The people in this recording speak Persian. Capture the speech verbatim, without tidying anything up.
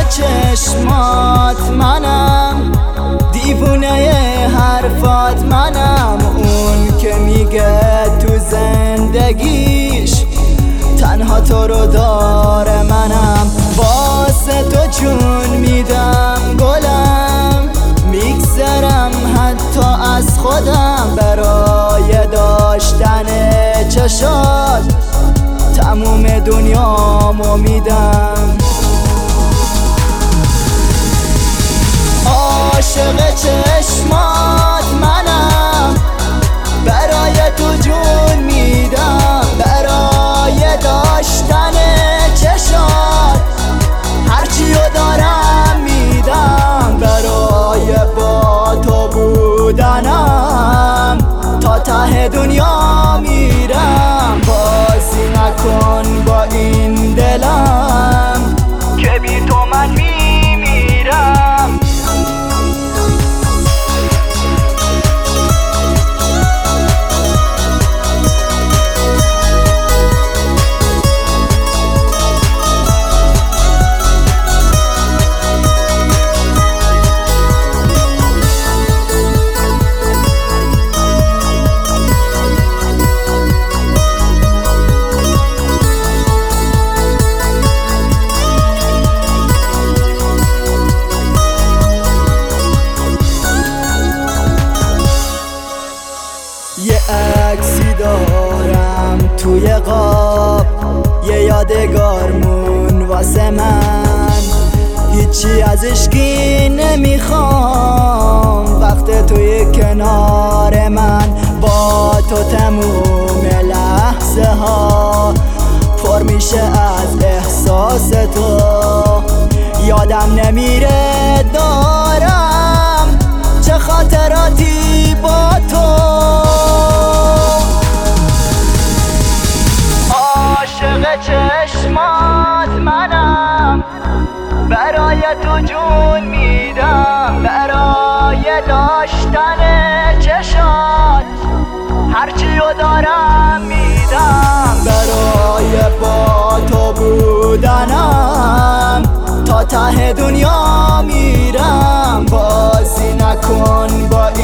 چشمات منم، دیوونه حرفات منم، اون که میگه تو زندگیش تنها تو رو داره منم. واسه تو جون میدم گلم، میگذرم حتی از خودم برای داشتن چشات، تموم دنیامو میدم. عاشق چشمات منم، برای تو جون میدم، برای داشتن چشات هرچی رو دارم میدم، برای با تو بودنم تا ته دنیا میرم. بازی نکن با این دلم که بی تو من میمیرم. یه عکسی دارم توی قاب، یه یادگارمون واسه من، هیچی ازش کی نمیخوام وقت توی کنار من. با تو تموم لحظه ها پر میشه از احساس تو، یادم نمیره دارم چه خاطراتی با تو. چشمات منم، برای تو جون میدم، برای داشتن چشات هرچی رو دارم میدم، برای با تو بودنم تا ته دنیا میرم. بازی نکن با